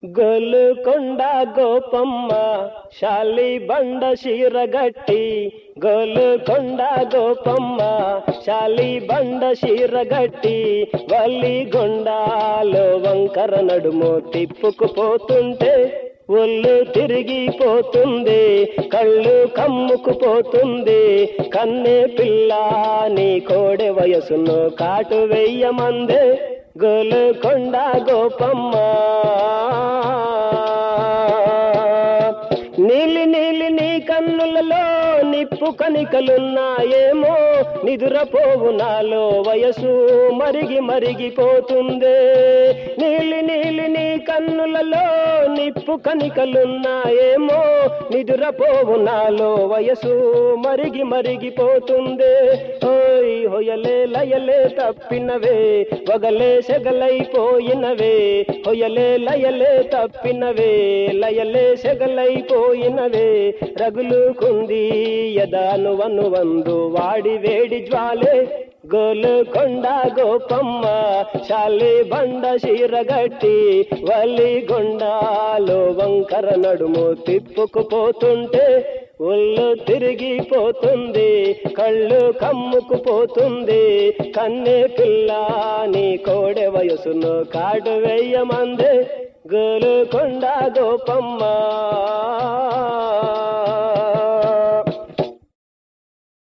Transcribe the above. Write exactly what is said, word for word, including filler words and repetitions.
గోలుకొండ గోపమ్మ శాలి బండ శీరగట్టి, గోలుకొండ గోపమ్మ శాలి బండ శీరగట్టి, వల్లిగొండాలో వంకర నడుము తిప్పుకుపోతుంటే ఒళ్ళు తిరిగిపోతుంది, కళ్ళు కమ్ముకుపోతుంది. కన్నె పిల్ల నీ కోడె వయసును కాటు వెయ్యమందే గోలుకొండ గోపమ్మ. నీలి నీలి నీ కన్నులలో నిప్పు కనికలున్నాయేమో, నిదురపోవు నాలో వయసు మరిగి మరిగిపోతుందే. నీలి నీలి నీ కన్నులలో నిప్పు కనికలున్నాయేమో, నిదురపోవు నాలో వయసు మరిగి మరిగిపోతుందే. ఓయ్ హొయలే లయలే తప్పినవే, వగలే సెగలైపోయినవే. హొయలే లయలే తప్పినవే, లయలే సెగలైపోయినవే. రగులుకుంది యదాను వను వందు వాడి వేడి జ్వాలే, గోలుకొండ గోపమ్మ శాలి బండ శీరగట్టి, వల్లిగొండాలో వంకర నడుము తిప్పుకుపోతుంటే ఒళ్ళు తిరిగిపోతుంది, కళ్ళు కమ్ముకుపోతుంది. కన్నె పిల్ల నీ కోడె వయసును కాటు వెయ్యమందే గోలుకొండ గోపమ్మ.